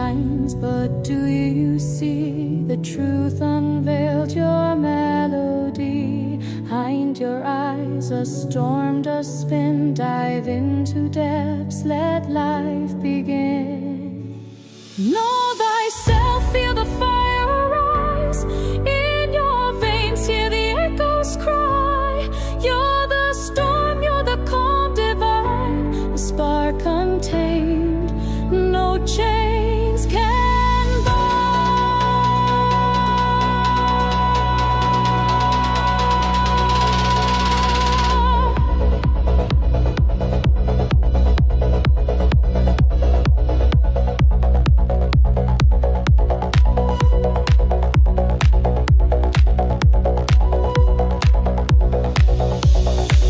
shines, but do you see the truth unveiled? Your melody behind your eyes, a storm does spin. Dive into depths, let life begin. Know thyself, feel the fire rise in your veins, hear the echoes cry. You're the storm, you're the calm divine, a spark contained, no chains can bind.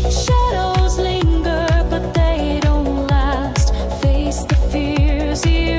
Shadows linger, but they don't last. Face the fears,